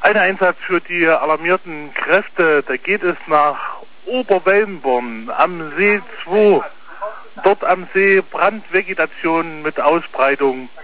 Ein Einsatz für die alarmierten Kräfte, da geht es nach Oberwellenborn am See 2. Dort am See Brandvegetation mit Ausbreitung.